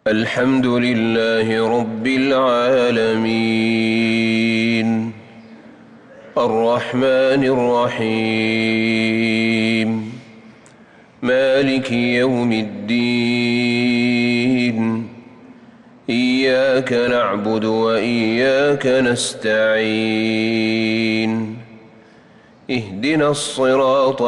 الحمد لله رب العالمين الرحمن الرحيم مالك يوم الدين إياك نعبد وإياك نستعين اهدنا الصراط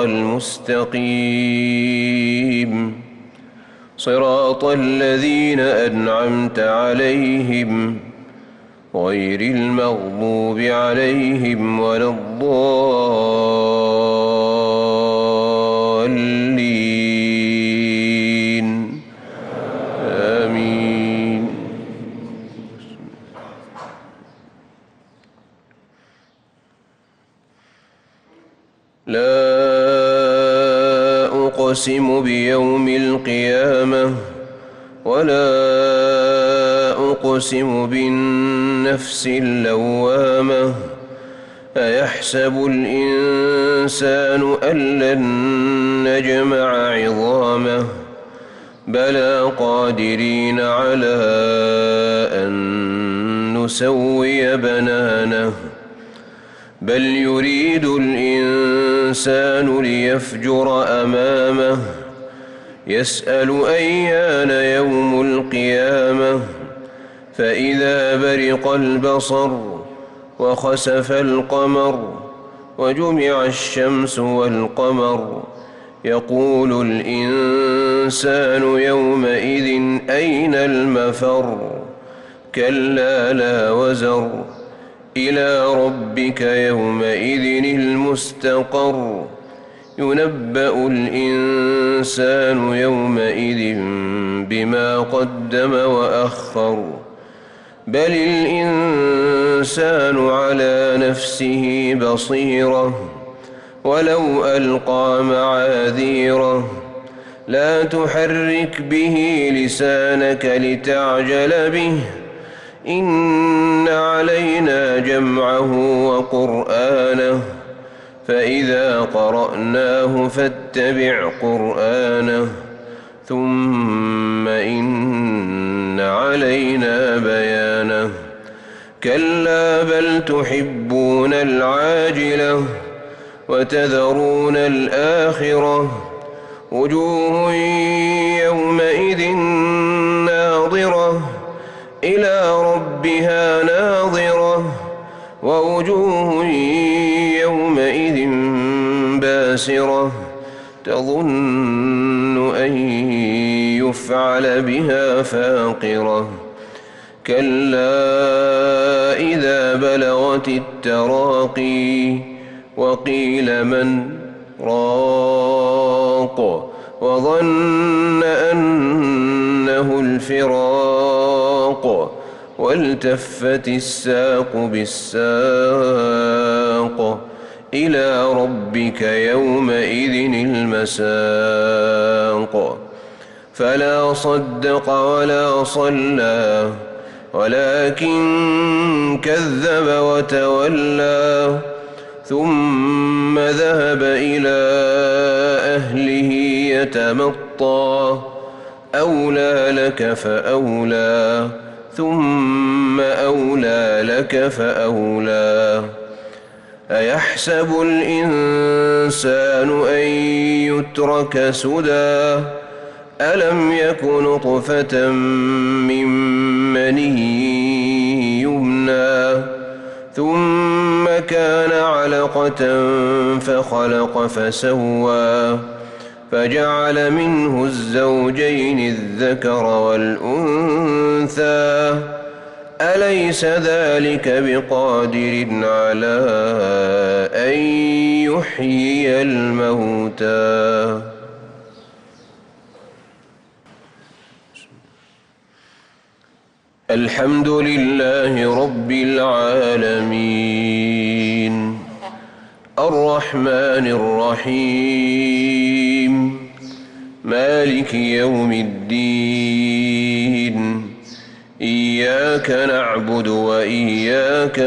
المستقيم صراط الذين أنعمت عليهم غير المغضوب عليهم ولا الضالين آمين. لا أقسم بيوم القيامة ولا أقسم بالنفس اللوامة أيحسب الإنسان أن لن نجمع عظامه بلى قادرين على أن نسوي بنانه بل يريد الإنسان ليفجر أمامه يسأل أيان يوم القيامة فإذا برق البصر وخسف القمر وجمع الشمس والقمر يقول الإنسان يومئذ أين المفر كلا لا وزر إلى ربك يومئذ المستقر ينبأ الإنسان يومئذ بما قدم وأخر بل الإنسان على نفسه بصيرة ولو ألقى معاذيره لا تحرك به لسانك لتعجل به إن علينا جمعه وقرآنه فإذا قرأناه فاتبع قرآنه ثم إن علينا بيانه كلا بل تحبون العاجلة وتذرون الآخرة وجوه يومئذ ناظرة إلى ربها ناظرة ووجوه يومئذ باسرة تظن أن يفعل بها فاقرة كلا إذا بلغت التراقي وقيل من راق وظن أنه الفراق والتفت الساق بالساق إلى ربك يومئذ المساق فلا صدق ولا صلى ولكن كذب وتولى ثم ذهب إلى أهله يتمطى أولى لك فأولى ثم أولى لك فأولى أيحسب الإنسان أن يترك سدى ألم يك نطفة من مني يمنى ثم كان علقة فخلق فسوى فجعل منه الزوجين الذكر والأنثى أليس ذلك بقادر على أن يحيي الموتى الحمد لله رب العالمين الرحمن الرحيم مالك يوم الدين إياك نعبد وإياك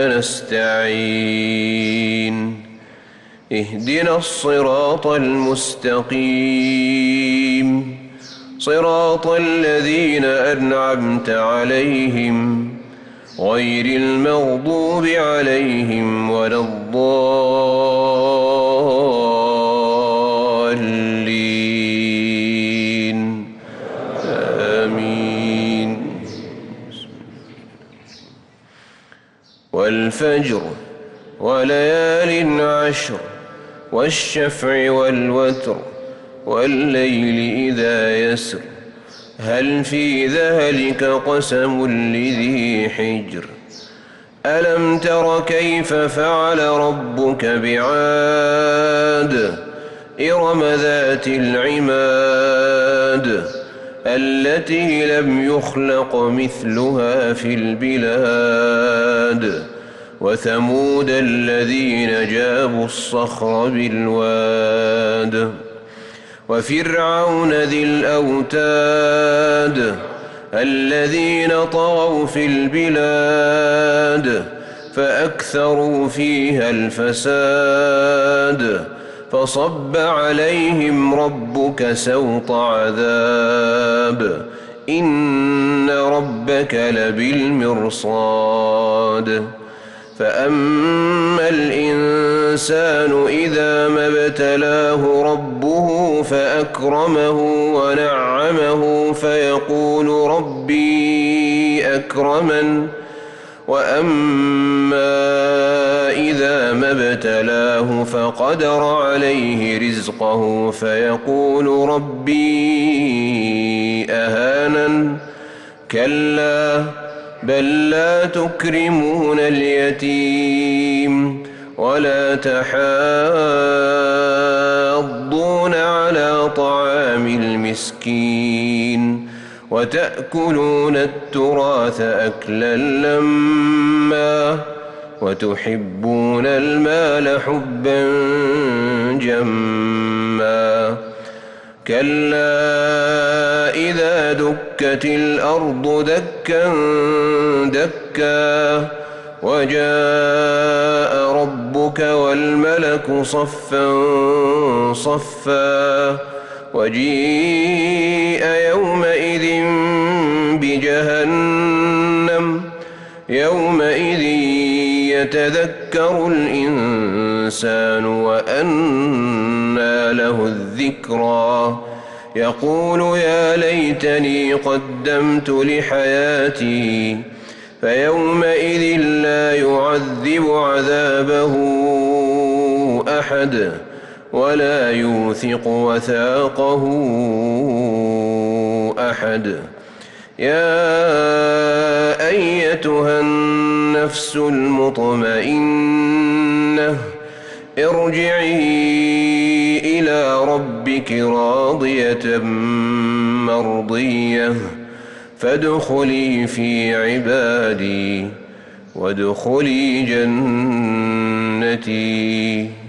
نستعين اهدنا الصراط المستقيم صراط الذين أنعمت عليهم غير المغضوب عليهم ولا الضالين آمين. والفجر وليال عشر والشفع والوتر والليل إذا يسر هل في ذلك قسم لذي حجر ألم تر كيف فعل ربك بعاد إرم ذات العماد التي لم يخلق مثلها في البلاد وثمود الذين جابوا الصخر بالواد وفرعون ذي الأوتاد الذين طغوا في البلاد فأكثروا فيها الفساد فصب عليهم ربك سوط عذاب إن ربك لبالمرصاد فأما الإنسان إذا ما ابتلاه ربه فأكرمه ونعمه فيقول ربي أكرمن وأما إذا ما ابتلاه فقدر عليه رزقه فيقول ربي أهانن كلا بل لا تكرمون اليتيم ولا تحاضون على طعام المسكين وتأكلون التراث أكلا لما وتحبون المال حبا جما كلا إذا دكت الأرض دكا دكا وجاء ربك والملك صفا صفا وجيء يومئذ بجهنم يومئذ يتذكر الإنسان وأنى له الذكرى يقول يا ليتني قدمت لحياتي فيومئذ لا يعذب عذابه أحد ولا يوثق وثاقه أحد يا أيتها النفس المطمئنة ارجعي إلى ربك راضية مرضية فادخلي في عبادي وادخلي جنتي.